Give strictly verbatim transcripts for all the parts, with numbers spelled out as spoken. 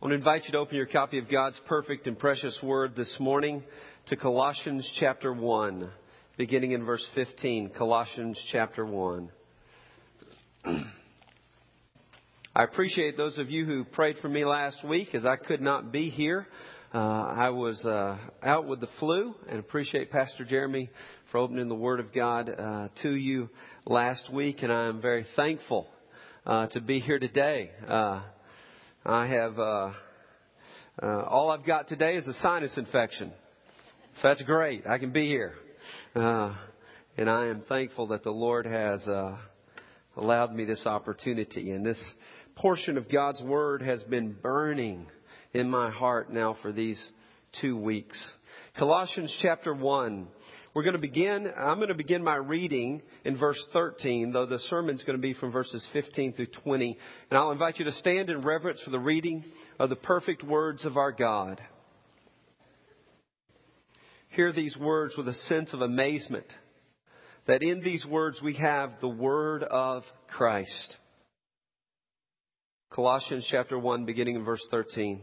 I want to invite you to open your copy of God's perfect and precious Word this morning to Colossians chapter one, beginning in verse fifteen. Colossians chapter one. I appreciate those of you who prayed for me last week as I could not be here. Uh, I was uh, out with the flu, and appreciate Pastor Jeremy for opening the Word of God uh, to you last week, and I am very thankful uh, to be here today. Uh, I have, uh, uh, all I've got today is a sinus infection. So that's great. I can be here. Uh, and I am thankful that the Lord has uh, allowed me this opportunity. And this portion of God's Word has been burning in my heart now for these two weeks. Colossians chapter one. We're going to begin, I'm going to begin my reading in verse thirteen, though the sermon's going to be from verses fifteen through twenty. And I'll invite you to stand in reverence for the reading of the perfect words of our God. Hear these words with a sense of amazement, that in these words we have the Word of Christ. Colossians chapter one, beginning in verse thirteen.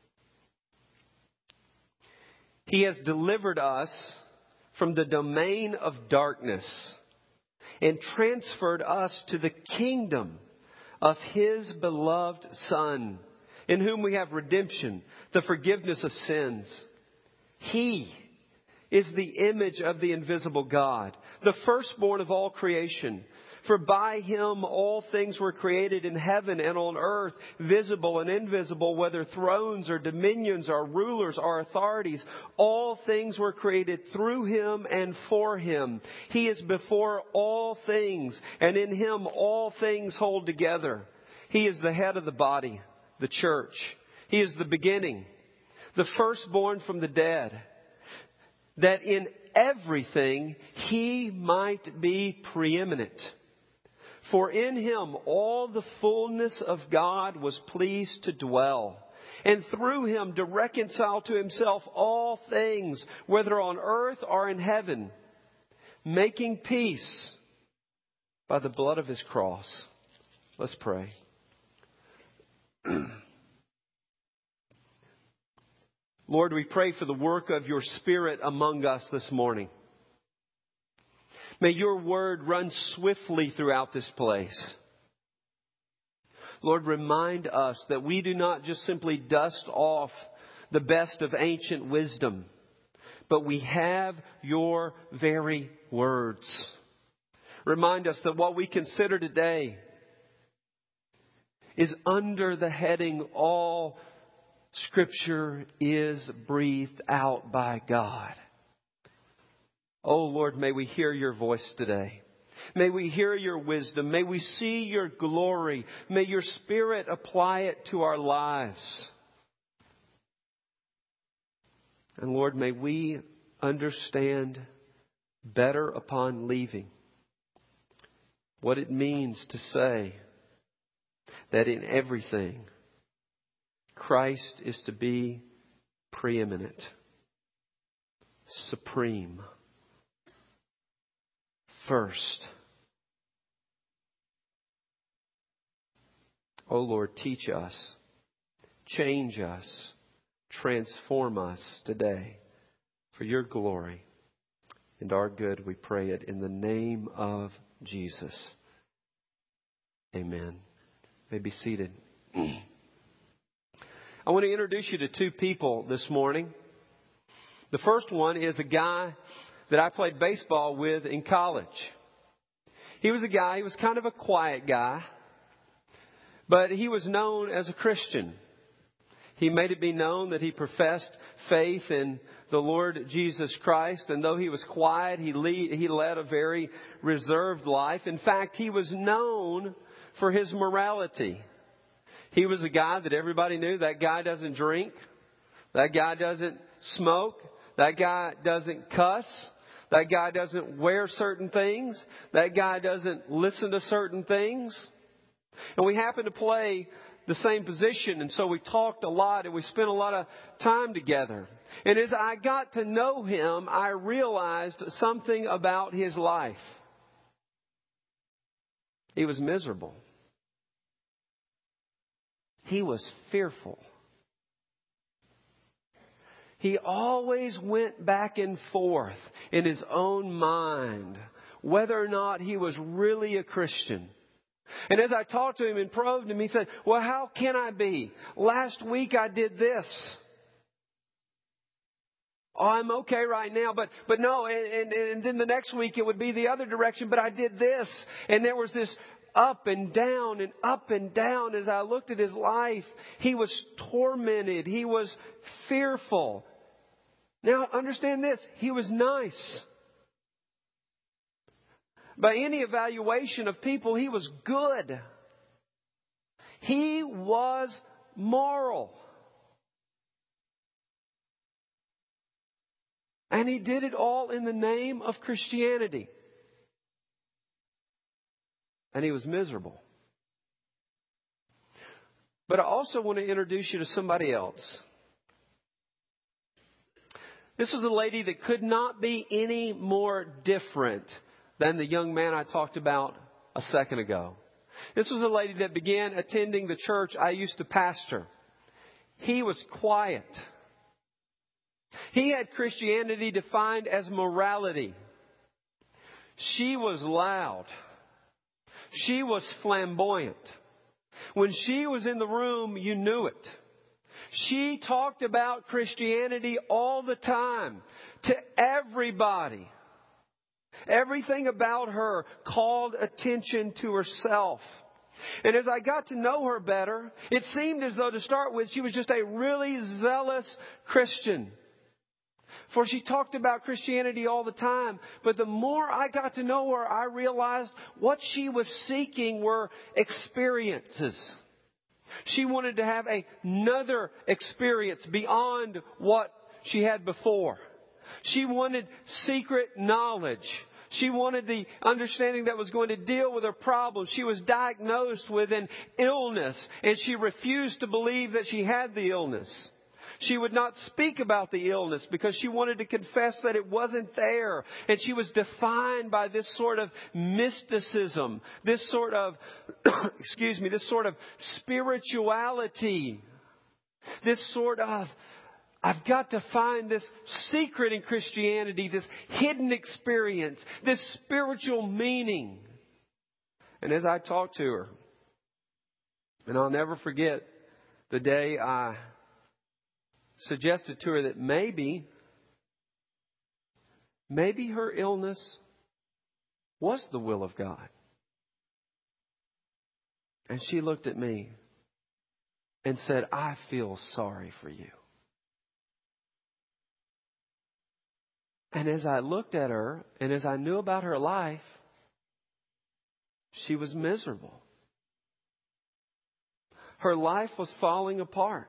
He has delivered us from the domain of darkness and transferred us to the kingdom of His beloved Son, in whom we have redemption, the forgiveness of sins. He is the image of the invisible God, the firstborn of all creation. For by Him all things were created in heaven and on earth, visible and invisible, whether thrones or dominions or rulers or authorities. All things were created through Him and for Him. He is before all things, and in Him all things hold together. He is the head of the body, the church. He is the beginning, the firstborn from the dead, that in everything He might be preeminent. For in Him all the fullness of God was pleased to dwell, and through Him to reconcile to Himself all things, whether on earth or in heaven, making peace by the blood of His cross. Let's pray. Lord, we pray for the work of Your Spirit among us this morning. May Your Word run swiftly throughout this place. Lord, remind us that we do not just simply dust off the best of ancient wisdom, but we have Your very words. Remind us that what we consider today is under the heading, all Scripture is breathed out by God. Oh Lord, may we hear Your voice today. May we hear Your wisdom. May we see Your glory. May Your Spirit apply it to our lives. And Lord, may we understand better upon leaving what it means to say that in everything Christ is to be preeminent, supreme, first. Oh Lord, teach us, change us, transform us today for Your glory and our good. We pray it in the name of Jesus. Amen. You may be seated. I want to introduce you to two people this morning. The first one is a guy that I played baseball with in college. He was a guy, he was kind of a quiet guy, but he was known as a Christian. He made it be known that he professed faith in the Lord Jesus Christ, and though he was quiet, he lead, he led a very reserved life. In fact, he was known for his morality. He was a guy that everybody knew, that guy doesn't drink, that guy doesn't smoke, that guy doesn't cuss, that guy doesn't wear certain things, that guy doesn't listen to certain things. And we happened to play the same position, and so we talked a lot and we spent a lot of time together. And as I got to know him, I realized something about his life. He was miserable. He was fearful. he always went back and forth in his own mind whether or not he was really a Christian. And as I talked to him and probed him, he said, well, how can I be? Last week I did this. Oh, I'm okay right now, but but no, and, and, and then the next week it would be the other direction, but I did this. And there was this up and down and up and down as I looked at his life. He was tormented. He was fearful. Now, understand this. He was nice. By any evaluation of people, he was good. He was moral. And he did it all in the name of Christianity. And he was miserable. But I also want to introduce you to somebody else. This was a lady that could not be any more different than the young man I talked about a second ago. This was a lady that began attending the church I used to pastor. He was quiet. He had Christianity defined as morality. She was loud. She was flamboyant. When she was in the room, you knew it. She talked about Christianity all the time to everybody. Everything about her called attention to herself. And as I got to know her better, it seemed as though to start with, she was just a really zealous Christian. For she talked about Christianity all the time. But the more I got to know her, I realized what she was seeking were experiences. She wanted to have another experience beyond what she had before. She wanted secret knowledge. She wanted the understanding that was going to deal with her problems. She was diagnosed with an illness, and she refused to believe that she had the illness. She would not speak about the illness because she wanted to confess that it wasn't there. And she was defined by this sort of mysticism, this sort of, excuse me, this sort of spirituality, this sort of, I've got to find this secret in Christianity, this hidden experience, this spiritual meaning. And as I talked to her, and I'll never forget the day I suggested to her that maybe, maybe her illness was the will of God. And she looked at me and said, I feel sorry for you. And as I looked at her and as I knew about her life, she was miserable. Her life was falling apart.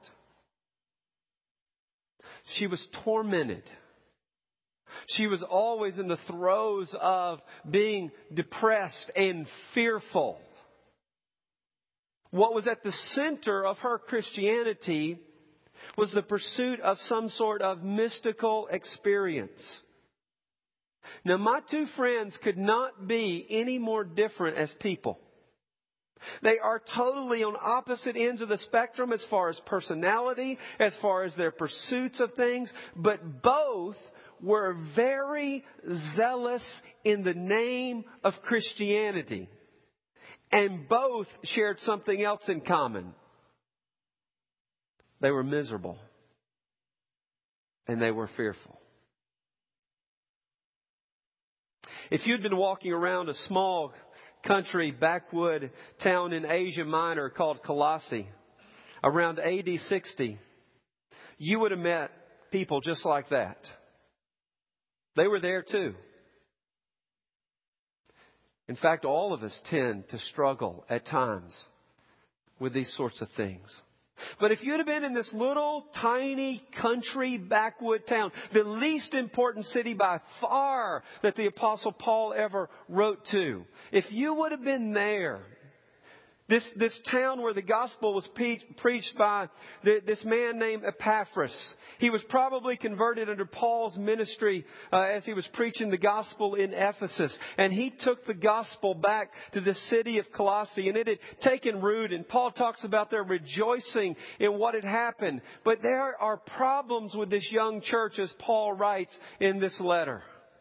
She was tormented. She was always in the throes of being depressed and fearful. What was at the center of her Christianity was the pursuit of some sort of mystical experience. Now, my two friends could not be any more different as people. They are totally on opposite ends of the spectrum as far as personality, as far as their pursuits of things, but both were very zealous in the name of Christianity. And both shared something else in common. They were miserable. And they were fearful. If you'd been walking around a small country backwood town in Asia Minor called Colossae around A D sixty, you would have met people just like that. They were there too. In fact, all of us tend to struggle at times with these sorts of things. But if you'd have been in this little tiny country backwood town, the least important city by far that the Apostle Paul ever wrote to, if you would have been there, This, this town where the gospel was pe- preached by the, this man named Epaphras. He was probably converted under Paul's ministry uh, as he was preaching the gospel in Ephesus. And he took the gospel back to the city of Colossae, and it had taken root. And Paul talks about their rejoicing in what had happened. But there are problems with this young church, as Paul writes in this letter.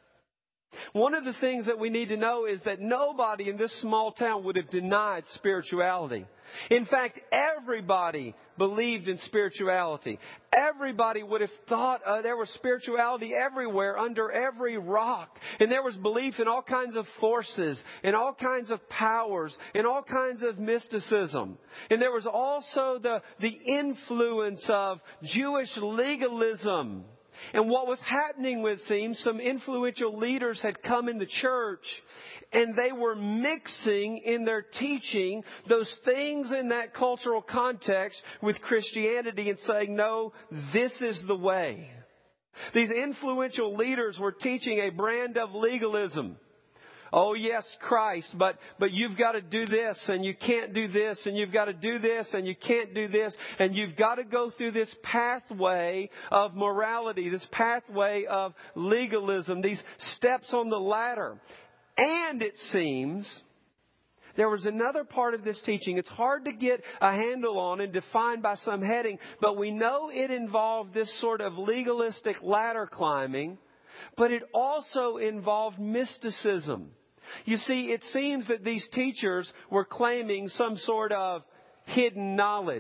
One of the things that we need to know is that nobody in this small town would have denied spirituality. In fact, everybody believed in spirituality. Everybody would have thought uh, there was spirituality everywhere, under every rock. And there was belief in all kinds of forces, in all kinds of powers, in all kinds of mysticism. And there was also the, the influence of Jewish legalism. And what was happening with seems some influential leaders had come in the church, and they were mixing in their teaching those things in that cultural context with Christianity and saying, no, this is the way. These influential leaders were teaching a brand of legalism. Oh, yes, Christ, but, but you've got to do this and you can't do this, and you've got to do this and you can't do this, and you've got to go through this pathway of morality, this pathway of legalism, these steps on the ladder. And it seems there was another part of this teaching. It's hard to get a handle on and define by some heading, but we know it involved this sort of legalistic ladder climbing, but it also involved mysticism. You see, it seems that these teachers were claiming some sort of hidden knowledge,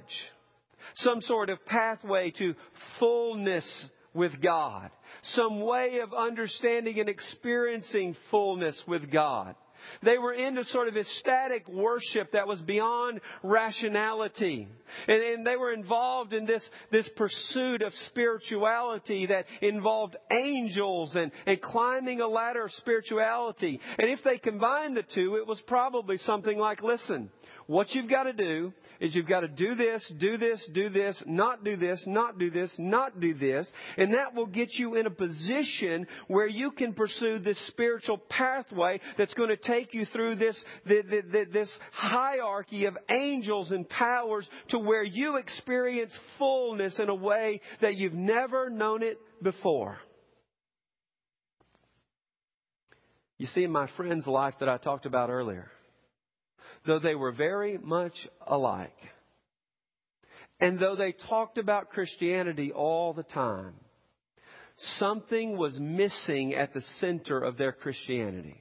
some sort of pathway to fullness with God, some way of understanding and experiencing fullness with God. They were into sort of ecstatic worship that was beyond rationality. And, and they were involved in this, this pursuit of spirituality that involved angels and, and climbing a ladder of spirituality. And if they combined the two, it was probably something like, listen, what you've got to do is you've got to do this, do this, do this, not do this, not do this, not do this. And that will get you in a position where you can pursue this spiritual pathway that's going to take you through this, the, the, the, this hierarchy of angels and powers to where you experience fullness in a way that you've never known it before. You see, in my friend's life that I talked about earlier, though they were very much alike, and though they talked about Christianity all the time, something was missing at the center of their Christianity.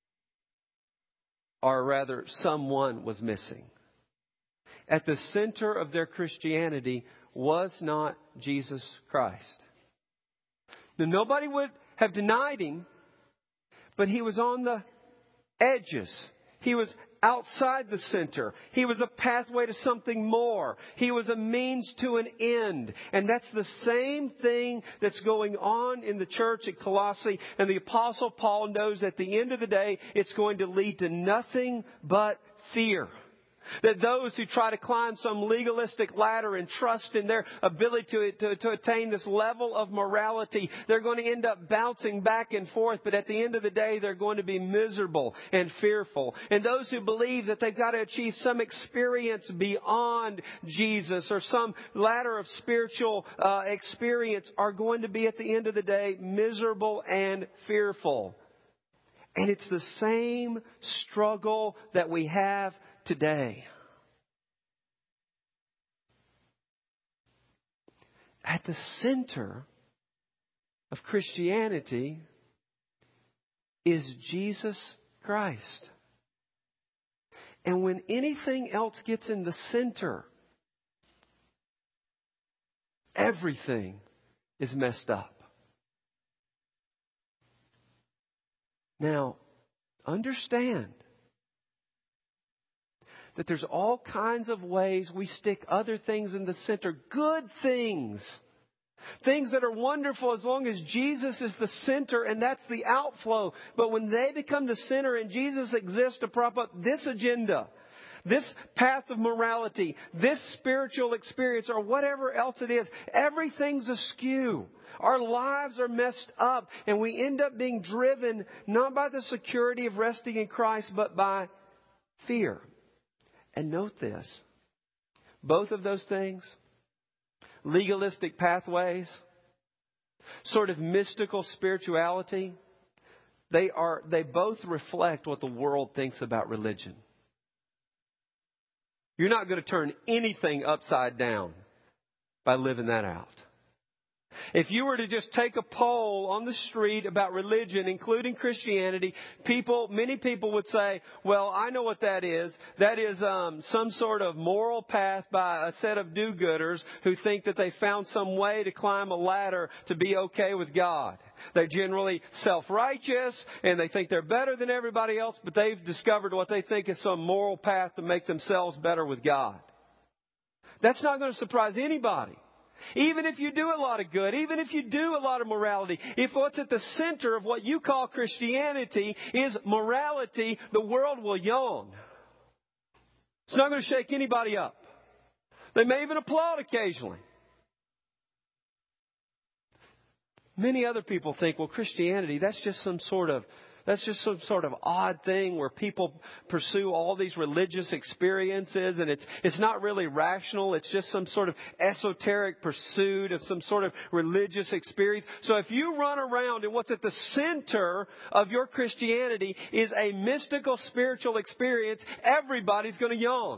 Or rather, someone was missing. At the center of their Christianity was not Jesus Christ. Now, nobody would have denied Him, but He was on the edges. He was outside the center. He was a pathway to something more. He was a means to an end. And that's the same thing that's going on in the church at Colossae. And the Apostle Paul knows at the end of the day, it's going to lead to nothing but fear. That those who try to climb some legalistic ladder and trust in their ability to, to, to attain this level of morality, they're going to end up bouncing back and forth. But at the end of the day, they're going to be miserable and fearful. And those who believe that they've got to achieve some experience beyond Jesus or some ladder of spiritual uh, experience are going to be at the end of the day miserable and fearful. And it's the same struggle that we have today. At the center of Christianity is Jesus Christ. And when anything else gets in the center, everything is messed up. Now, understand that there's all kinds of ways we stick other things in the center. Good things. Things that are wonderful as long as Jesus is the center and that's the outflow. But when they become the center and Jesus exists to prop up this agenda, this path of morality, this spiritual experience, or whatever else it is, everything's askew. Our lives are messed up, and we end up being driven not by the security of resting in Christ, but by fear. And note this. Both of those things, legalistic pathways, sort of mystical spirituality, they are they both reflect what the world thinks about religion. You're not going to turn anything upside down by living that out. If you were to just take a poll on the street about religion, including Christianity, people, many people would say, well, I know what that is. That is um, some sort of moral path by a set of do-gooders who think that they found some way to climb a ladder to be okay with God. They're generally self-righteous and they think they're better than everybody else, but they've discovered what they think is some moral path to make themselves better with God. That's not going to surprise anybody. Even if you do a lot of good, even if you do a lot of morality, if what's at the center of what you call Christianity is morality, the world will yawn. It's not going to shake anybody up. They may even applaud occasionally. Many other people think, well, Christianity, that's just some sort of That's just some sort of odd thing where people pursue all these religious experiences and it's it's not really rational. It's just some sort of esoteric pursuit of some sort of religious experience. So if you run around and what's at the center of your Christianity is a mystical spiritual experience, everybody's going to yawn.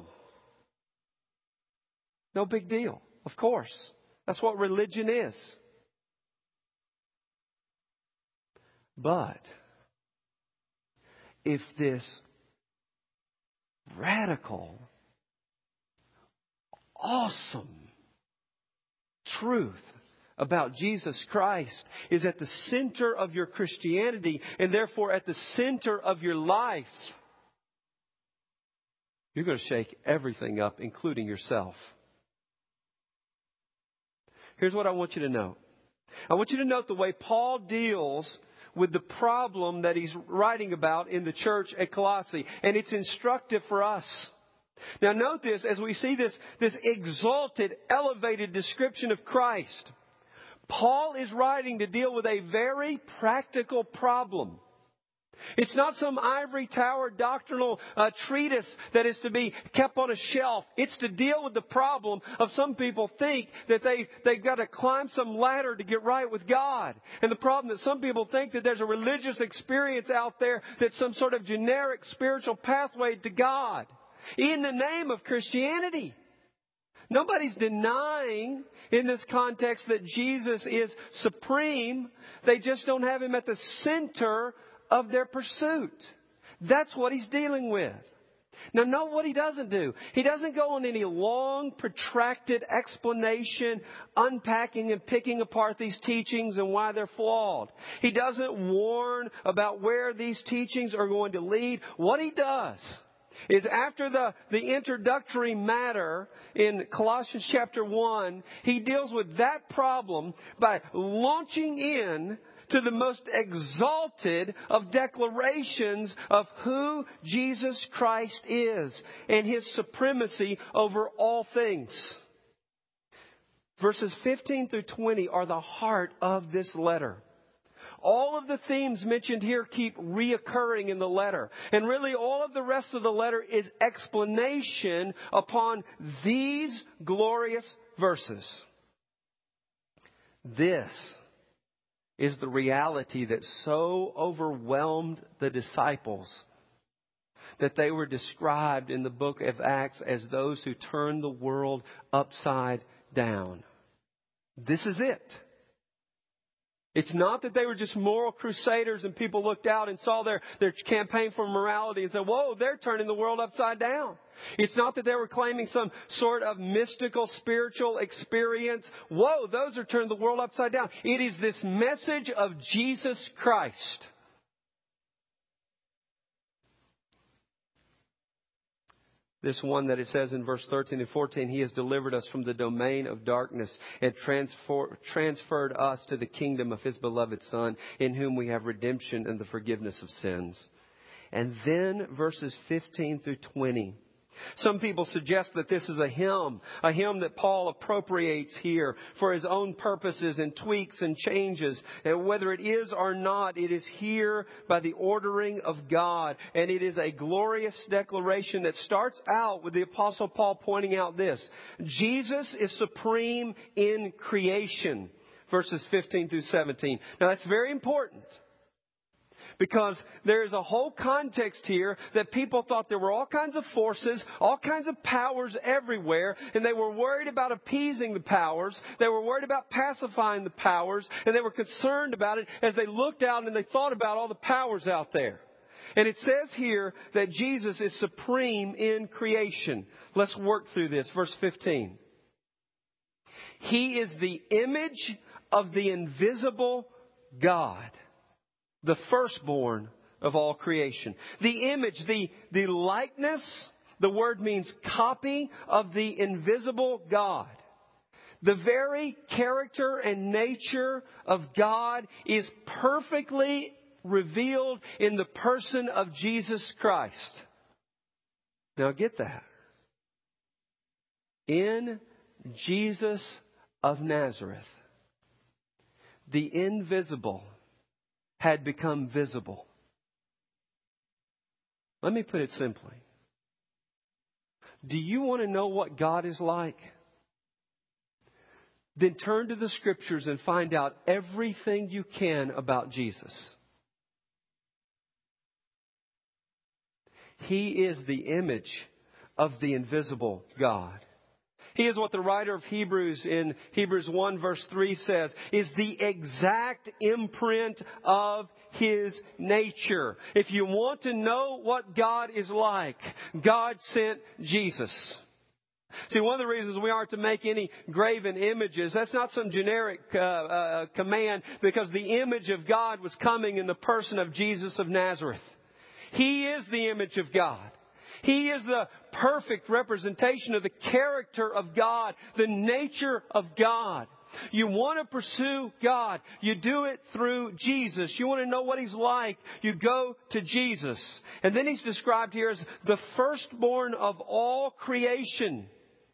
No big deal. Of course. That's what religion is. But if this radical, awesome truth about Jesus Christ is at the center of your Christianity and therefore at the center of your life, you're going to shake everything up, including yourself. Here's what I want you to know. I want you to note the way Paul deals with the problem that he's writing about in the church at Colossae. And it's instructive for us. Now note this, as we see this, this exalted, elevated description of Christ, Paul is writing to deal with a very practical problem. It's not some ivory tower doctrinal uh, treatise that is to be kept on a shelf. It's to deal with the problem of some people think that they, they've got to climb some ladder to get right with God. And the problem that some people think that there's a religious experience out there that's some sort of generic spiritual pathway to God in the name of Christianity. Nobody's denying in this context that Jesus is supreme. They just don't have Him at the center of their pursuit. That's what he's dealing with. Now, note what he doesn't do. He doesn't go on any long, protracted explanation, unpacking and picking apart these teachings and why they're flawed. He doesn't warn about where these teachings are going to lead. What he does is after the, the introductory matter in Colossians chapter one, he deals with that problem by launching in to the most exalted of declarations of who Jesus Christ is and His supremacy over all things. Verses fifteen through twenty are the heart of this letter. All of the themes mentioned here keep reoccurring in the letter. And really all of the rest of the letter is explanation upon these glorious verses. This is the reality that so overwhelmed the disciples that they were described in the book of Acts as those who turned the world upside down. This is it. It's not that they were just moral crusaders and people looked out and saw their, their campaign for morality and said, whoa, they're turning the world upside down. It's not that they were claiming some sort of mystical spiritual experience. Whoa, those are turning the world upside down. It is this message of Jesus Christ. This one that it says in verse thirteen and fourteen, He has delivered us from the domain of darkness and transfer, transferred us to the kingdom of His beloved Son, in whom we have redemption and the forgiveness of sins. And then verses fifteen through twenty Some people suggest that this is a hymn, a hymn that Paul appropriates here for his own purposes and tweaks and changes. And whether it is or not, it is here by the ordering of God. And it is a glorious declaration that starts out with the Apostle Paul pointing out this: Jesus is supreme in creation. Verses fifteen through seventeen. Now that's very important, because there is a whole context here that people thought there were all kinds of forces, all kinds of powers everywhere, and they were worried about appeasing the powers. They were worried about pacifying the powers, and they were concerned about it as they looked out and they thought about all the powers out there. And it says here that Jesus is supreme in creation. Let's work through this. Verse fifteen. He is the image of the invisible God, the firstborn of all creation. The image, the, the likeness, the word means copy of the invisible God. The very character and nature of God is perfectly revealed in the person of Jesus Christ. Now get that. In Jesus of Nazareth, the invisible had become visible. Let me put it simply. Do you want to know what God is like? Then turn to the Scriptures and find out everything you can about Jesus. He is the image of the invisible God. He is what the writer of Hebrews in Hebrews one verse three says is the exact imprint of His nature. If you want to know what God is like, God sent Jesus. See, one of the reasons we aren't to make any graven images, that's not some generic uh, uh, command, because the image of God was coming in the person of Jesus of Nazareth. He is the image of God. He is the perfect representation of the character of God, the nature of God. You want to pursue God, you do it through Jesus. You want to know what He's like, you go to Jesus. And then He's described here as the firstborn of all creation.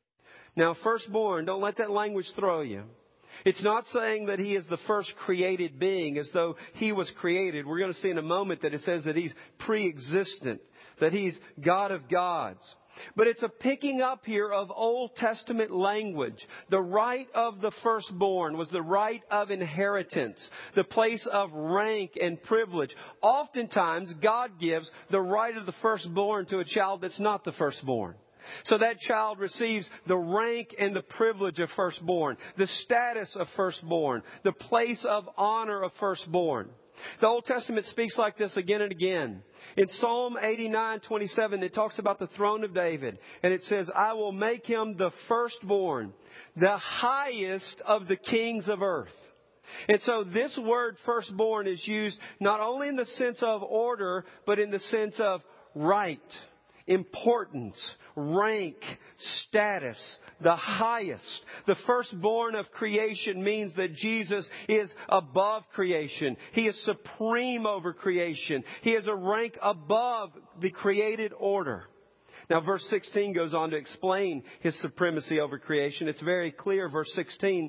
Now, firstborn, don't let that language throw you. It's not saying that He is the first created being as though He was created. We're going to see in a moment that it says that He's pre-existent, that He's God of gods. But it's a picking up here of Old Testament language. The right of the firstborn was the right of inheritance, the place of rank and privilege. Oftentimes, God gives the right of the firstborn to a child that's not the firstborn. So that child receives the rank and the privilege of firstborn, the status of firstborn, the place of honor of firstborn. The Old Testament speaks like this again and again. In Psalm eighty-nine twenty-seven, it talks about the throne of David. And it says, I will make him the firstborn, the highest of the kings of earth. And so this word firstborn is used not only in the sense of order, but in the sense of right, importance, rank, status, the highest. The firstborn of creation means that Jesus is above creation. He is supreme over creation. He has a rank above the created order. Now, verse sixteen goes on to explain His supremacy over creation. It's very clear, verse sixteen.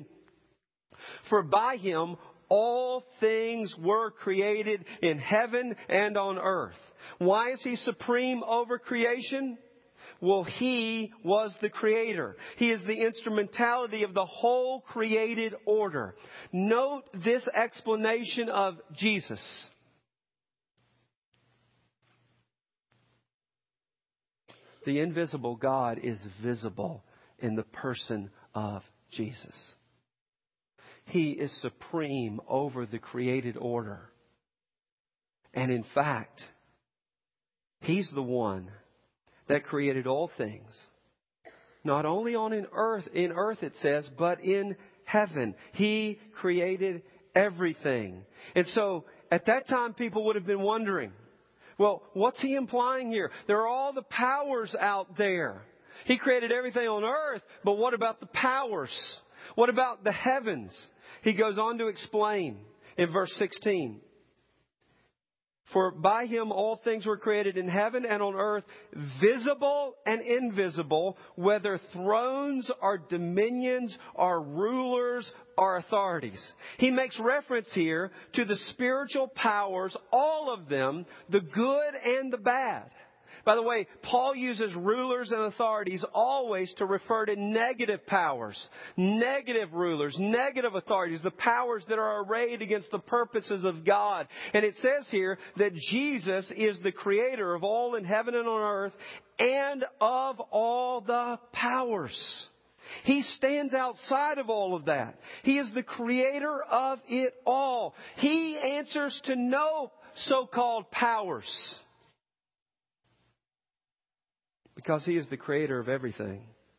For by Him all things were created in heaven and on earth. Why is He supreme over creation? Well, He was the Creator. He is the instrumentality of the whole created order. Note this explanation of Jesus. The invisible God is visible in the person of Jesus. He is supreme over the created order. And in fact, He's the one that created all things. Not only on in earth, in earth it says, but in heaven. He created everything. And so at that time people would have been wondering, well, what's He implying here? There are all the powers out there. He created everything on earth, but what about the powers? What about the heavens? He goes on to explain in verse sixteen. For by Him all things were created in heaven and on earth, visible and invisible, whether thrones or dominions or rulers or authorities. He makes reference here to the spiritual powers, all of them, the good and the bad. By the way, Paul uses rulers and authorities always to refer to negative powers, negative rulers, negative authorities, the powers that are arrayed against the purposes of God. And it says here that Jesus is the creator of all in heaven and on earth and of all the powers. He stands outside of all of that. He is the creator of it all. He answers to no so-called powers, because He is the creator of everything.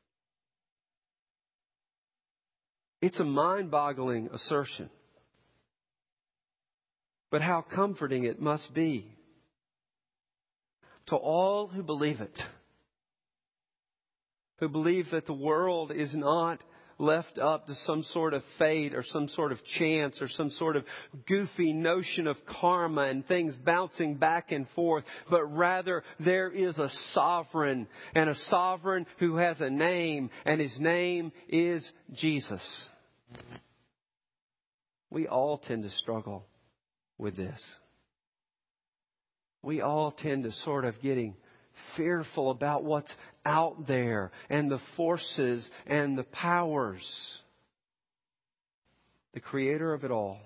It's a mind-boggling assertion. But how comforting it must be to all who believe it. Who believe that the world is not left up to some sort of fate or some sort of chance or some sort of goofy notion of karma and things bouncing back and forth, but rather there is a sovereign, and a sovereign who has a name, and His name is Jesus. We all tend to struggle with this. We all tend to sort of getting fearful about what's out there and the forces and the powers. The creator of it all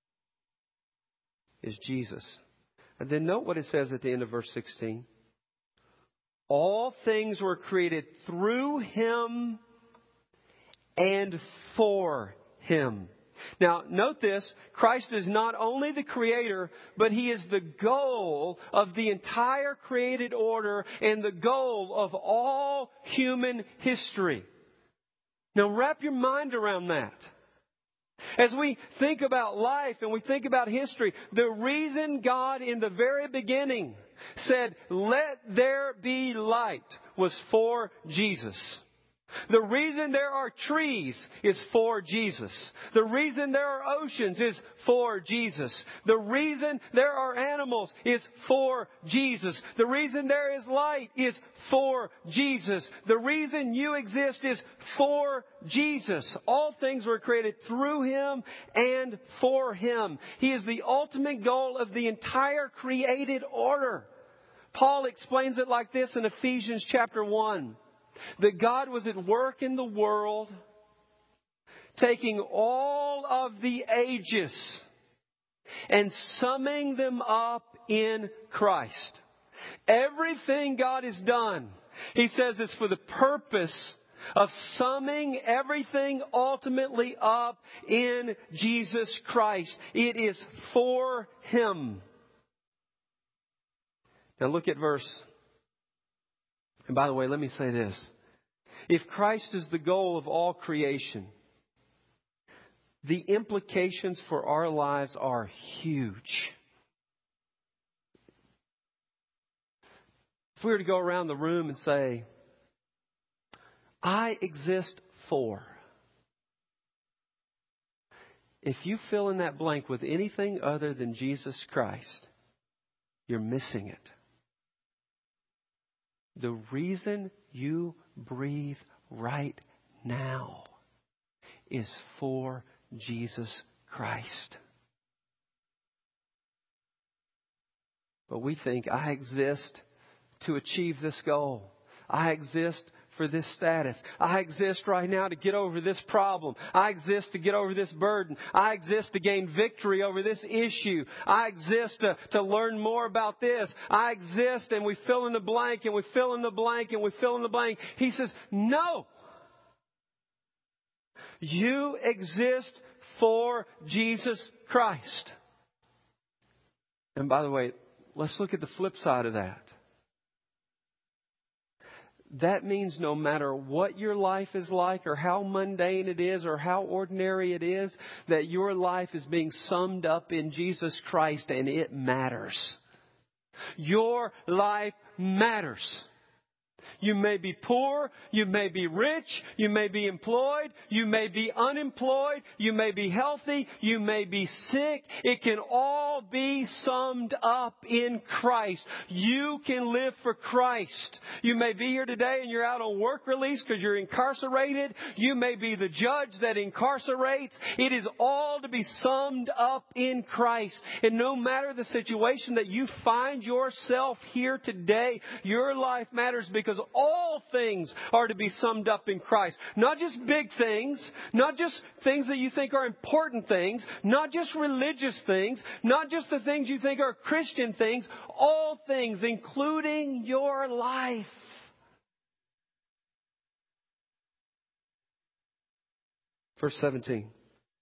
is Jesus. And then note what it says at the end of verse sixteen. All things were created through Him and for Him. Now, note this. Christ is not only the creator, but He is the goal of the entire created order and the goal of all human history. Now, wrap your mind around that. As we think about life and we think about history, the reason God in the very beginning said, "Let there be light," was for Jesus. The reason there are trees is for Jesus. The reason there are oceans is for Jesus. The reason there are animals is for Jesus. The reason there is light is for Jesus. The reason you exist is for Jesus. All things were created through Him and for Him. He is the ultimate goal of the entire created order. Paul explains it like this in Ephesians chapter one. That God was at work in the world, taking all of the ages and summing them up in Christ. Everything God has done, He says, is for the purpose of summing everything ultimately up in Jesus Christ. It is for Him. Now look at verse. And by the way, let me say this. If Christ is the goal of all creation, the implications for our lives are huge. If we were to go around the room and say, "I exist for," if you fill in that blank with anything other than Jesus Christ, you're missing it. The reason you breathe right now is for Jesus Christ. But we think, I exist to achieve this goal. I exist for this status. I exist right now to get over this problem. I exist to get over this burden. I exist to gain victory over this issue. I exist to, to learn more about this. I exist, and we fill in the blank and we fill in the blank and we fill in the blank. He says, no. You exist for Jesus Christ. And by the way, let's look at the flip side of that. That means no matter what your life is like or how mundane it is or how ordinary it is, that your life is being summed up in Jesus Christ, and it matters. Your life matters. You may be poor. You may be rich. You may be employed. You may be unemployed. You may be healthy. You may be sick. It can all be summed up in Christ. You can live for Christ. You may be here today and you're out on work release because you're incarcerated. You may be the judge that incarcerates. It is all to be summed up in Christ. And no matter the situation that you find yourself here today, your life matters because all things are to be summed up in Christ. Not just big things, not just things that you think are important things, not just religious things, not just the things you think are Christian things, all things, including your life. Verse seventeen.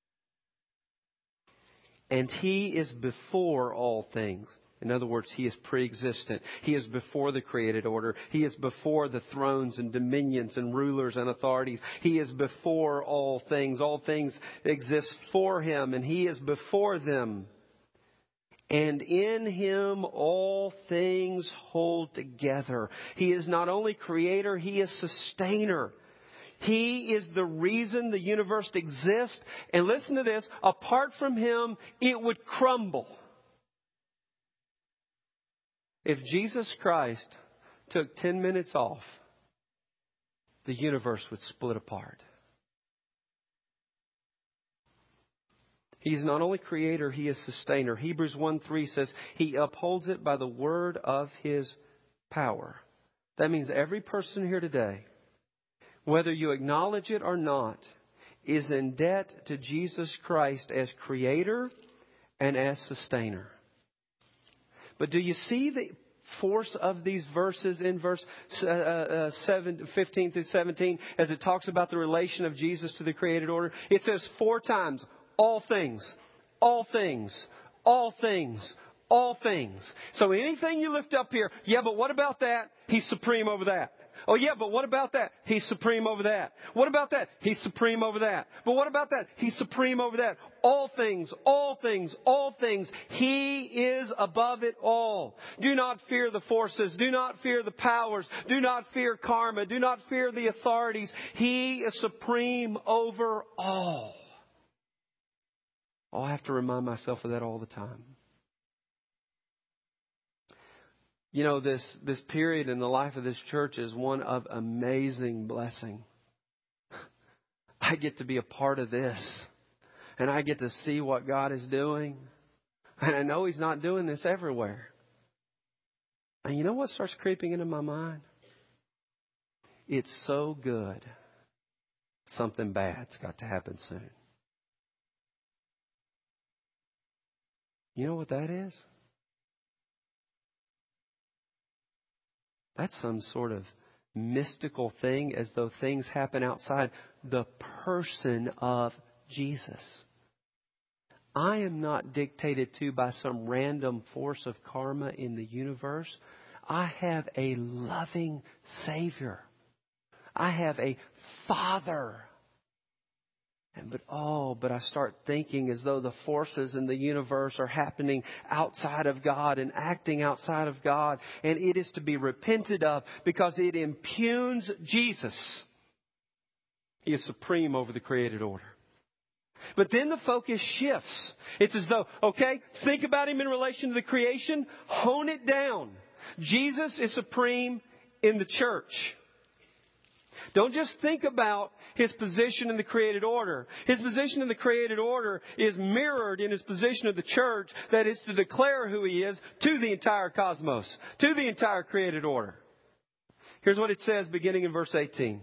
And He is before all things. In other words, He is pre-existent. He is before the created order. He is before the thrones and dominions and rulers and authorities. He is before all things. All things exist for Him, and He is before them. And in Him all things hold together. He is not only creator, He is sustainer. He is the reason the universe exists. And listen to this, apart from Him, it would crumble. If Jesus Christ took ten minutes off, the universe would split apart. He's not only creator, He is sustainer. Hebrews one three says He upholds it by the word of His power. That means every person here today, whether you acknowledge it or not, is in debt to Jesus Christ as creator and as sustainer. But do you see the force of these verses in verse uh, uh, seven, fifteen through seventeen as it talks about the relation of Jesus to the created order? It says four times, all things, all things, all things, all things. So anything you lift up here, yeah, but what about that? He's supreme over that. Oh yeah, but what about that? He's supreme over that. What about that? He's supreme over that. But what about that? He's supreme over that. All things, all things, all things. He is above it all. Do not fear the forces. Do not fear the powers. Do not fear karma. Do not fear the authorities. He is supreme over all. Oh, I have to remind myself of that all the time. You know, this, this period in the life of this church is one of amazing blessing. I get to be a part of this. And I get to see what God is doing. And I know He's not doing this everywhere. And you know what starts creeping into my mind? It's so good. Something bad's got to happen soon. You know what that is? That's some sort of mystical thing, as though things happen outside the person of Jesus. I am not dictated to by some random force of karma in the universe. I have a loving Savior. I have a Father. And but oh, but I start thinking as though the forces in the universe are happening outside of God and acting outside of God. And it is to be repented of because it impugns Jesus. He is supreme over the created order. But then the focus shifts. It's as though, okay, think about Him in relation to the creation. Hone it down. Jesus is supreme in the church. Don't just think about His position in the created order. His position in the created order is mirrored in His position of the church, that is to declare who He is to the entire cosmos, to the entire created order. Here's what it says beginning in verse eighteen.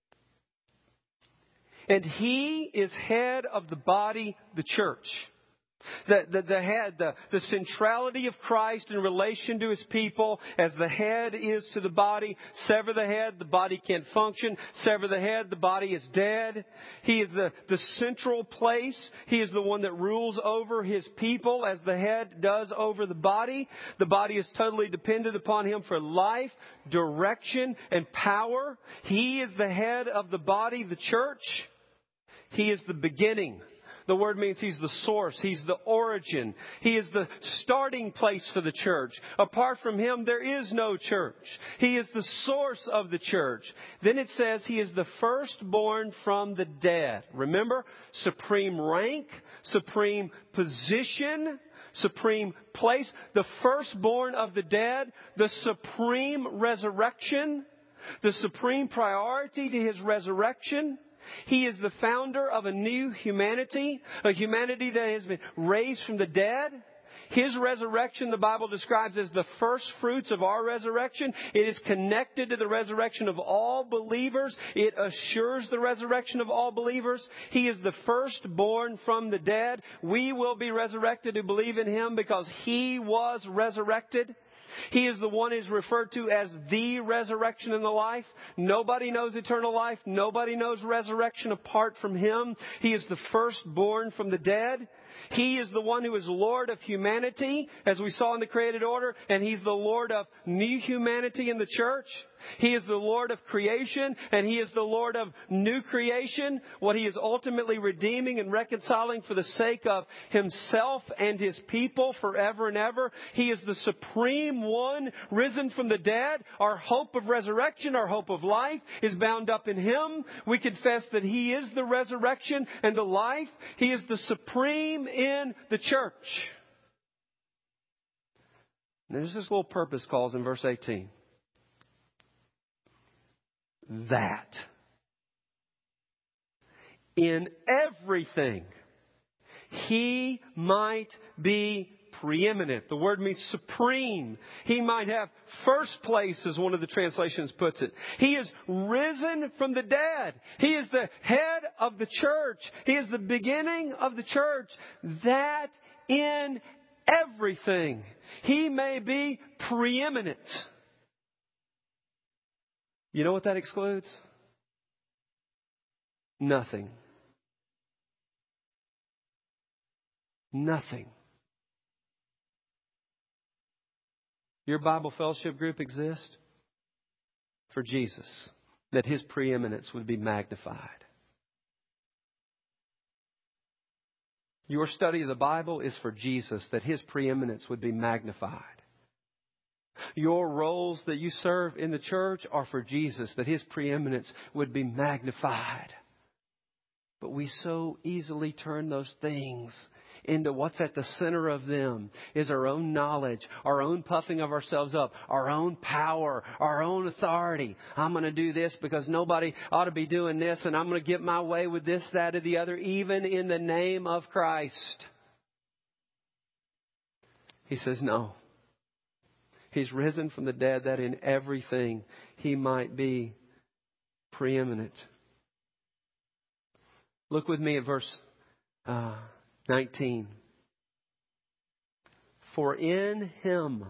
And He is head of the body, the church. The, the, the head, the, the centrality of Christ in relation to His people, as the head is to the body. Sever the head, the body can't function. Sever the head, the body is dead. He is the, the central place. He is the one that rules over His people as the head does over the body. The body is totally dependent upon Him for life, direction, and power. He is the head of the body, the church. He is the beginning, The word means He's the source. He's the origin. He is the starting place for the church. Apart from Him, there is no church. He is the source of the church. Then it says He is the firstborn from the dead. Remember, supreme rank, supreme position, supreme place, the firstborn of the dead, the supreme resurrection, the supreme priority to His resurrection. He is the founder of a new humanity, a humanity that has been raised from the dead. His resurrection, the Bible describes as the first fruits of our resurrection. It is connected to the resurrection of all believers. It assures the resurrection of all believers. He is the firstborn from the dead. We will be resurrected who believe in Him because He was resurrected. He is the one who is referred to as the resurrection and the life. Nobody knows eternal life. Nobody knows resurrection apart from Him. He is the firstborn from the dead. He is the one who is Lord of humanity, as we saw in the created order, and He's the Lord of new humanity in the church. He is the Lord of creation, and He is the Lord of new creation, what He is ultimately redeeming and reconciling for the sake of Himself and His people forever and ever. He is the supreme one risen from the dead. Our hope of resurrection, our hope of life is bound up in Him. We confess that He is the resurrection and the life. He is the supreme in the church. There's this little purpose clause in verse eighteen. That in everything He might be preeminent. The word means supreme. He might have first place, as one of the translations puts it. He is risen from the dead. He is the head of the church. He is the beginning of the church. That in everything He may be preeminent. You know what that excludes? Nothing. Nothing. Your Bible fellowship group exists for Jesus, that His preeminence would be magnified. Your study of the Bible is for Jesus, that His preeminence would be magnified. Your roles that you serve in the church are for Jesus, that His preeminence would be magnified. But we so easily turn those things into what's at the center of them is our own knowledge, our own puffing of ourselves up, our own power, our own authority. I'm going to do this because nobody ought to be doing this, and I'm going to get my way with this, that, or the other, even in the name of Christ. He says, no. He's risen from the dead that in everything He might be preeminent. Look with me at verse uh, nineteen. For in Him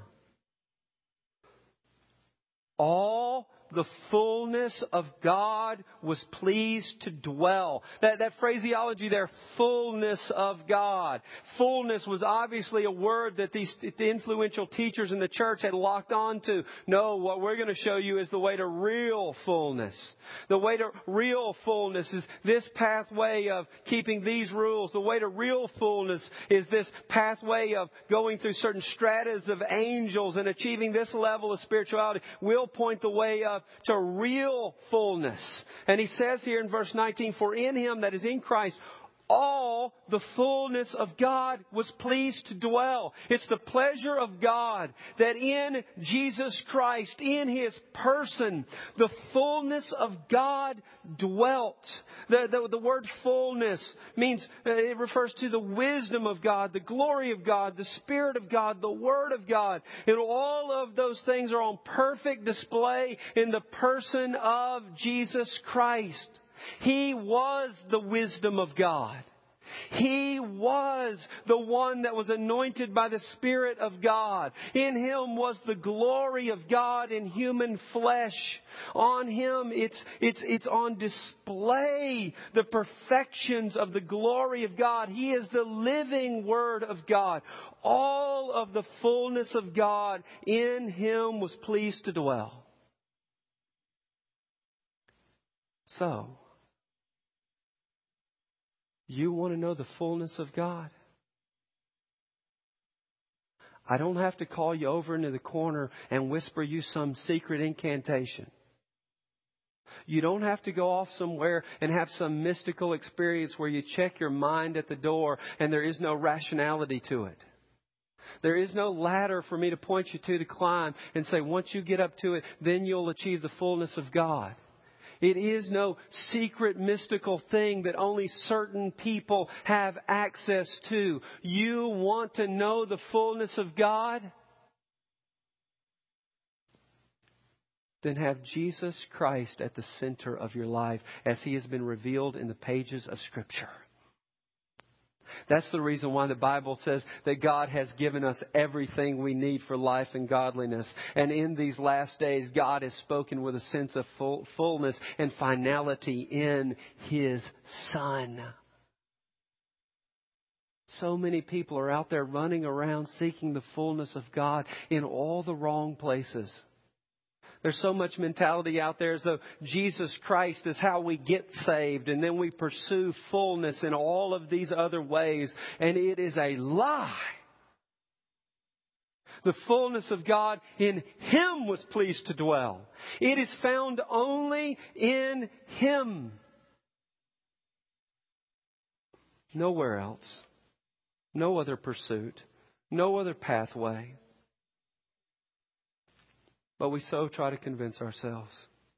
all the fullness of God was pleased to dwell. That, that phraseology there, fullness of God. Fullness was obviously a word that these the influential teachers in the church had locked on to. No, what we're going to show you is the way to real fullness. The way to real fullness is this pathway of keeping these rules. The way to real fullness is this pathway of going through certain stratas of angels and achieving this level of spirituality. We'll point the way of to real fullness. And he says here in verse nineteen, for in Him, that is in Christ, all the fullness of God was pleased to dwell. It's the pleasure of God that in Jesus Christ, in His person, the fullness of God dwelt. The, the, the word fullness means, uh, it refers to the wisdom of God, the glory of God, the Spirit of God, the Word of God. And all of those things are on perfect display in the person of Jesus Christ. He was the wisdom of God. He was the one that was anointed by the Spirit of God. In Him was the glory of God in human flesh. On Him, it's, it's, it's on display, the perfections of the glory of God. He is the living Word of God. All of the fullness of God in Him was pleased to dwell. So, You want to know the fullness of God? I don't have to call you over into the corner and whisper you some secret incantation. You don't have to go off somewhere and have some mystical experience where you check your mind at the door and there is no rationality to it. There is no ladder for me to point you to to climb and say, once you get up to it, then you'll achieve the fullness of God. It is no secret mystical thing that only certain people have access to. You want to know the fullness of God? Then have Jesus Christ at the center of your life as He has been revealed in the pages of Scripture. That's the reason why the Bible says that God has given us everything we need for life and godliness. And in these last days, God has spoken with a sense of full, fullness and finality in His Son. So many people are out there running around seeking the fullness of God in all the wrong places. There's so much mentality out there as though Jesus Christ is how we get saved, and then we pursue fullness in all of these other ways. And it is a lie. The fullness of God in Him was pleased to dwell. It is found only in Him. Nowhere else. No other pursuit. No other pathway. But we so try to convince ourselves.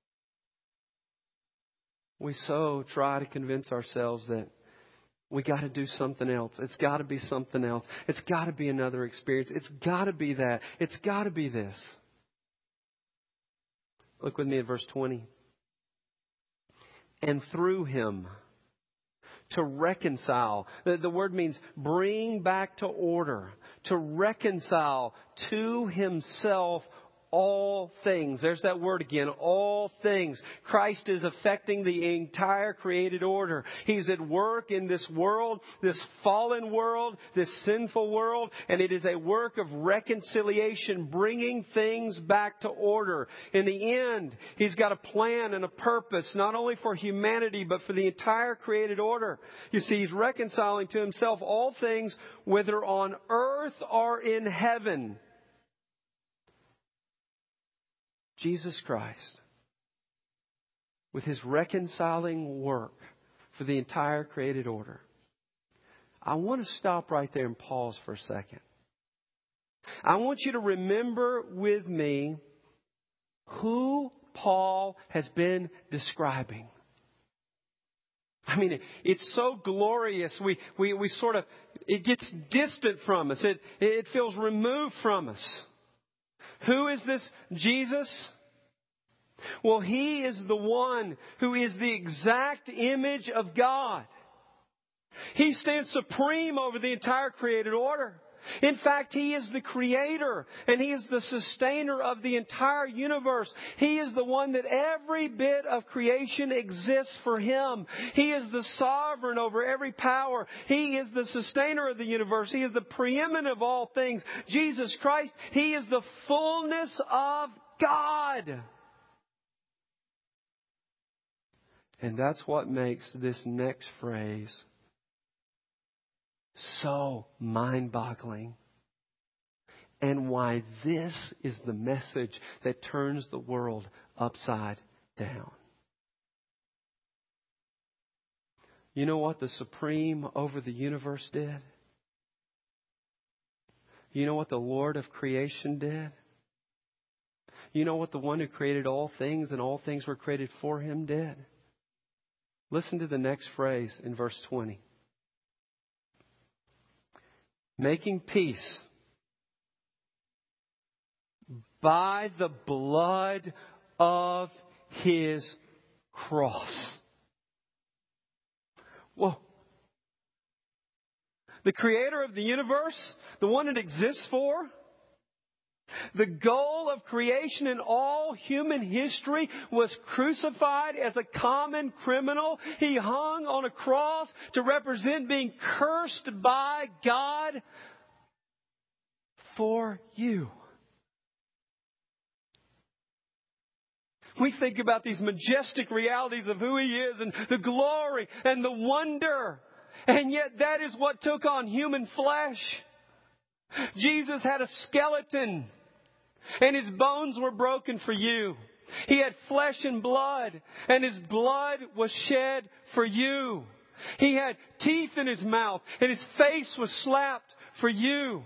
We so try to convince ourselves that we got to do something else. It's got to be something else. It's got to be another experience. It's got to be that. It's got to be this. Look with me at verse twenty. And through Him to reconcile. The, the word means bring back to order. To reconcile to Himself all things. There's that word again. All things. Christ is affecting the entire created order. He's at work in this world, this fallen world, this sinful world, and it is a work of reconciliation, bringing things back to order. In the end, He's got a plan and a purpose, not only for humanity, but for the entire created order. You see, He's reconciling to Himself all things, whether on earth or in heaven. Jesus Christ, with His reconciling work for the entire created order. I want to stop right there and pause for a second. I want you to remember with me who Paul has been describing. I mean, it's so glorious. We, we, we sort of, it gets distant from us. It, it feels removed from us. Who is this Jesus? Well, He is the one who is the exact image of God. He stands supreme over the entire created order. In fact, He is the creator and He is the sustainer of the entire universe. He is the one that every bit of creation exists for Him. He is the sovereign over every power. He is the sustainer of the universe. He is the preeminent of all things. Jesus Christ, He is the fullness of God. And that's what makes this next phrase so mind-boggling. And why this is the message that turns the world upside down. You know what the supreme over the universe did? You know what the Lord of creation did? You know what the one who created all things and all things were created for Him did? Listen to the next phrase in verse twenty. Making peace by the blood of His cross. Whoa. The creator of the universe, the one it exists for, the goal of creation in all human history, was crucified as a common criminal. He hung on a cross to represent being cursed by God for you. We think about these majestic realities of who He is and the glory and the wonder. And yet that is what took on human flesh. Jesus had a skeleton, and His bones were broken for you. He had flesh and blood, and His blood was shed for you. He had teeth in His mouth, and His face was slapped for you.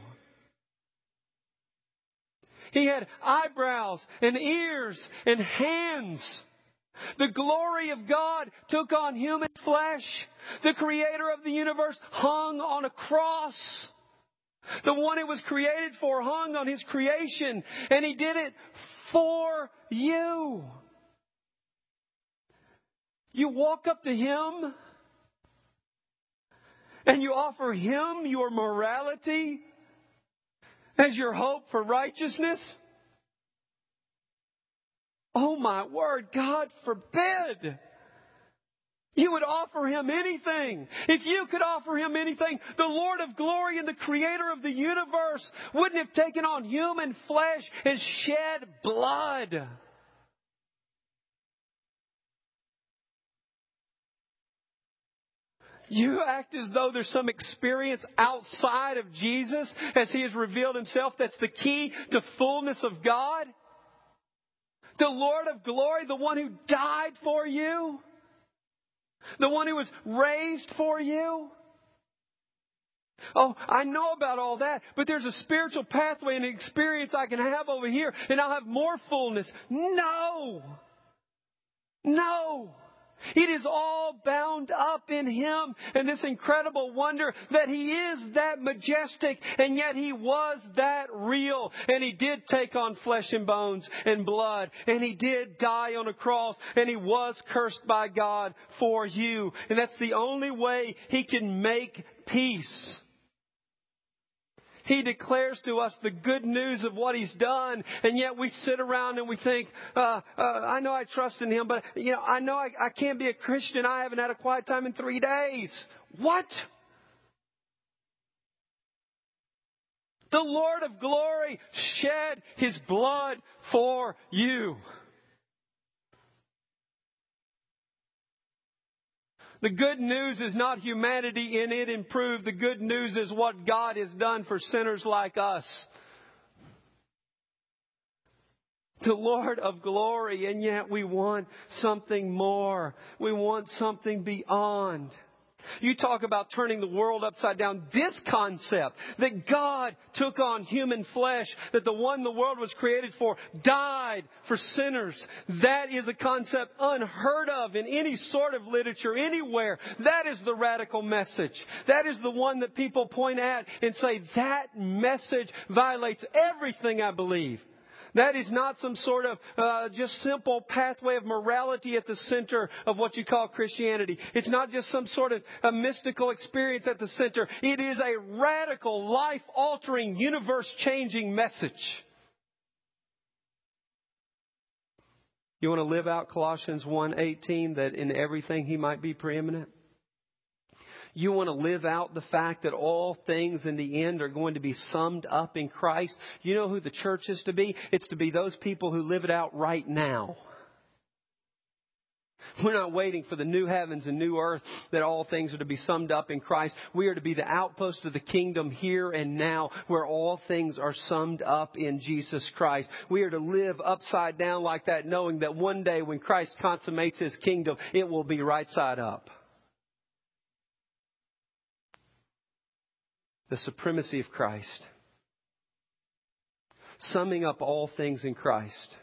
He had eyebrows and ears and hands. The glory of God took on human flesh. The Creator of the universe hung on a cross. The one it was created for hung on His creation, and He did it for you. You walk up to Him and you offer Him your morality as your hope for righteousness. Oh my word, God forbid you would offer Him anything. If you could offer Him anything, the Lord of glory and the Creator of the universe wouldn't have taken on human flesh and shed blood. You act as though there's some experience outside of Jesus as He has revealed Himself that's the key to fullness of God. The Lord of glory, the one who died for you. The one who was raised for you. Oh, I know about all that, but there's a spiritual pathway and an experience I can have over here, and I'll have more fullness. No! No! It is all bound up in Him and this incredible wonder that He is that majestic, and yet He was that real. And He did take on flesh and bones and blood, and He did die on a cross, and He was cursed by God for you. And that's the only way He can make peace. He declares to us the good news of what He's done, and yet we sit around and we think, uh, uh, I know I trust in Him, but you know, I know I, I can't be a Christian. I haven't had a quiet time in three days. What? The Lord of glory shed His blood for you. The good news is not humanity in it improved. The good news is what God has done for sinners like us. The Lord of glory, and yet we want something more. We want something beyond. You talk about turning the world upside down. This concept that God took on human flesh, that the one the world was created for died for sinners. That is a concept unheard of in any sort of literature anywhere. That is the radical message. That is the one that people point at and say, that message violates everything I believe. That is not some sort of uh, just simple pathway of morality at the center of what you call Christianity. It's not just some sort of a mystical experience at the center. It is a radical, life-altering, universe-changing message. You want to live out Colossians one eighteen, that in everything He might be preeminent? You want to live out the fact that all things in the end are going to be summed up in Christ? You know who the church is to be? It's to be those people who live it out right now. We're not waiting for the new heavens and new earth that all things are to be summed up in Christ. We are to be the outpost of the kingdom here and now, where all things are summed up in Jesus Christ. We are to live upside down like that, knowing that one day when Christ consummates His kingdom, it will be right side up. The supremacy of Christ. Summing up all things in Christ.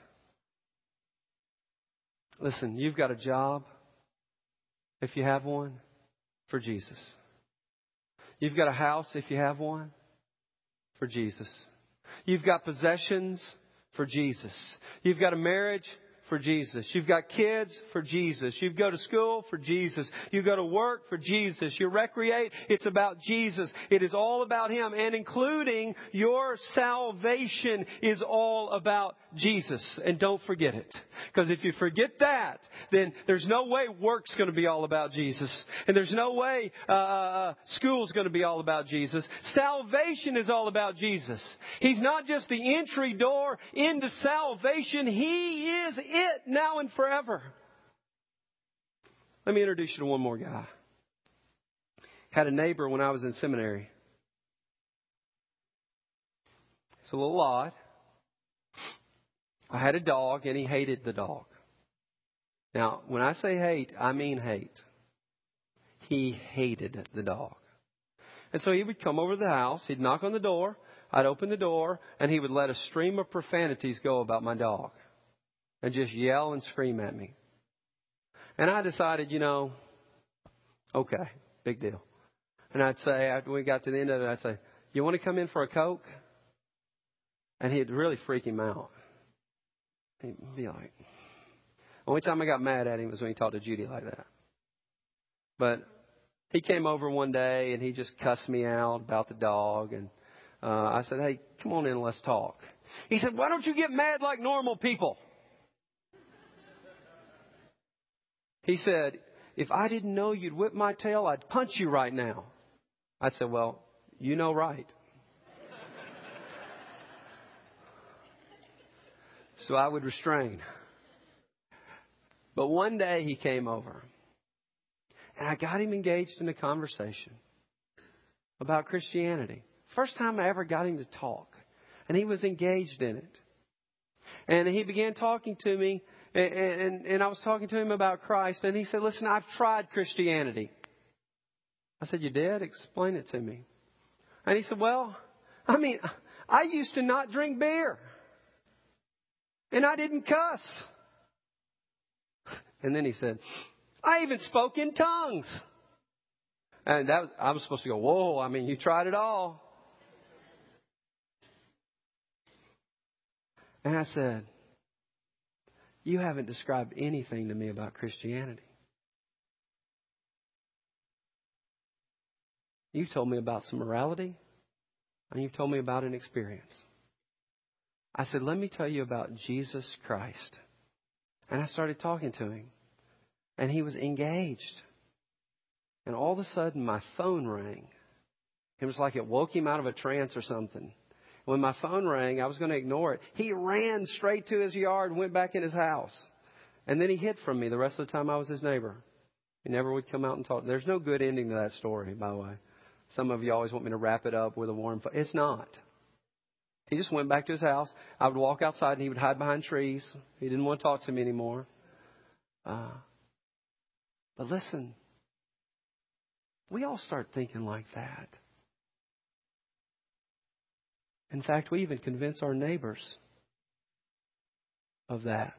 Listen, you've got a job, if you have one, for Jesus. You've got a house, if you have one, for Jesus. You've got possessions, for Jesus. You've got a marriage, for Jesus. You've got kids, for Jesus. You go to school, for Jesus. You go to work, for Jesus. You recreate, it's about Jesus. It is all about Him, and including your salvation is all about Jesus. And don't forget it. Because if you forget that, then there's no way work's going to be all about Jesus. And there's no way uh, school's going to be all about Jesus. Salvation is all about Jesus. He's not just the entry door into salvation. He is it now and forever. Let me introduce you to one more guy. Had a neighbor when I was in seminary. It's a little odd. I had a dog, and he hated the dog. Now, when I say hate, I mean hate. He hated the dog. And so he would come over to the house. He'd knock on the door. I'd open the door, and he would let a stream of profanities go about my dog and just yell and scream at me. And I decided, you know, okay, big deal. And I'd say, after we got to the end of it, I'd say, you want to come in for a Coke? And he'd really freak him out. He'd be like, only time I got mad at him was when he talked to Judy like that. But he came over one day and he just cussed me out about the dog. And uh, I said, hey, come on in, let's talk. He said, why don't you get mad like normal people? He said, if I didn't know you'd whip my tail, I'd punch you right now. I said, well, you know right. So I would restrain. But one day he came over. And I got him engaged in a conversation about Christianity. First time I ever got him to talk. And he was engaged in it. And he began talking to me. And, and, and I was talking to him about Christ. And he said, listen, I've tried Christianity. I said, you did? Explain it to me. And he said, well, I mean, I used to not drink beer. And I didn't cuss. And then he said, I even spoke in tongues. And that was, I was supposed to go, whoa, I mean, you tried it all. And I said, you haven't described anything to me about Christianity. You've told me about some morality, and you've told me about an experience. I said, let me tell you about Jesus Christ. And I started talking to him. And he was engaged. And all of a sudden, my phone rang. It was like it woke him out of a trance or something. When my phone rang, I was going to ignore it. He ran straight to his yard and went back in his house. And then he hid from me the rest of the time I was his neighbor. He never would come out and talk. There's no good ending to that story, by the way. Some of you always want me to wrap it up with a warm... It's not. He just went back to his house. I would walk outside and he would hide behind trees. He didn't want to talk to me anymore. Uh, but listen, we all start thinking like that. In fact, we even convince our neighbors of that.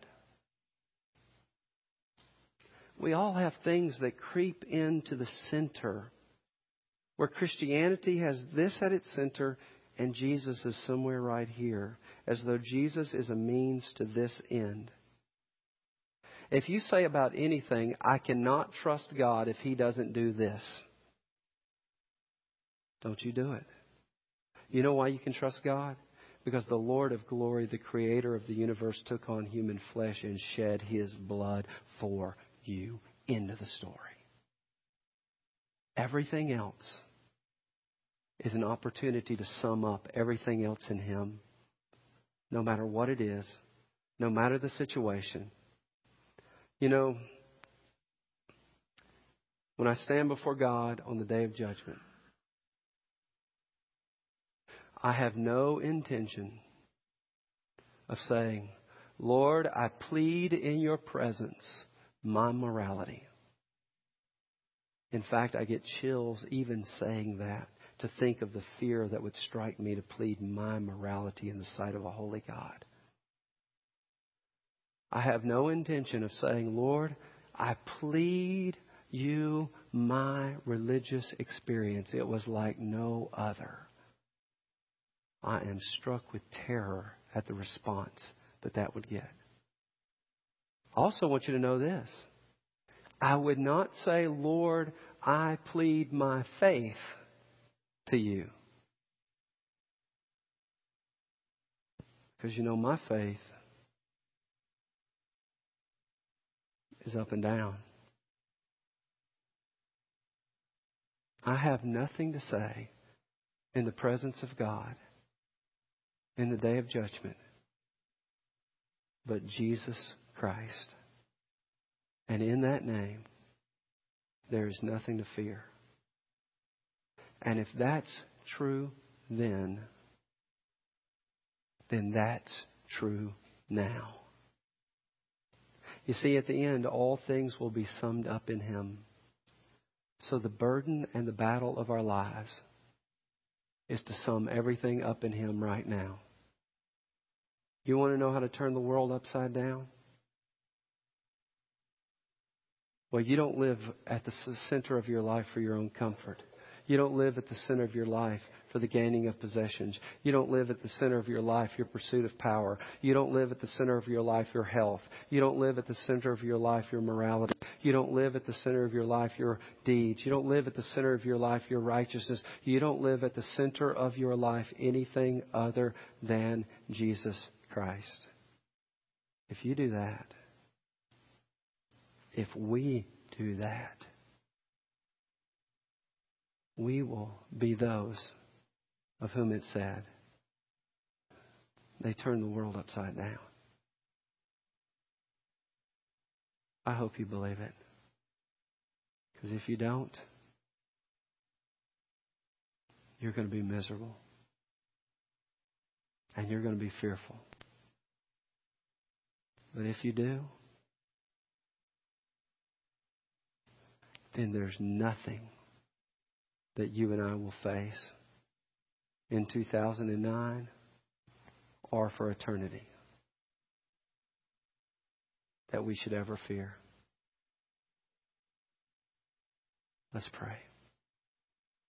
We all have things that creep into the center where Christianity has this at its center and Jesus is somewhere right here, as though Jesus is a means to this end. If you say about anything, I cannot trust God if He doesn't do this, don't you do it. You know why you can trust God? Because the Lord of glory, the Creator of the universe, took on human flesh and shed His blood for you into the story. Everything else is an opportunity to sum up everything else in Him. No matter what it is, no matter the situation. You know, when I stand before God on the day of judgment, I have no intention of saying, Lord, I plead in your presence my morality. In fact, I get chills even saying that, to think of the fear that would strike me to plead my morality in the sight of a holy God. I have no intention of saying, Lord, I plead you my religious experience. It was like no other. I am struck with terror at the response that that would get. I also want you to know this. I would not say, Lord, I plead my faith to you. Because you know my faith is up and down. I have nothing to say in the presence of God in the day of judgment but Jesus Christ. And in that name, there is nothing to fear. And if that's true then, then that's true now. You see, at the end, all things will be summed up in Him. So the burden and the battle of our lives is to sum everything up in Him right now. You want to know how to turn the world upside down? Well, you don't live at the center of your life for your own comfort. You don't live at the center of your life for the gaining of possessions. You don't live at the center of your life your pursuit of power. You don't live at the center of your life your health. You don't live at the center of your life your morality. You don't live at the center of your life your deeds. You don't live at the center of your life your righteousness. You don't live at the center of your life anything other than Jesus Christ. If you do that, if we do that, we will be those of whom it said, they turn the world upside down. I hope you believe it. Because if you don't, you're going to be miserable. And you're going to be fearful. But if you do, then there's nothing that you and I will face in two thousand nine or for eternity that we should ever fear. Let's pray.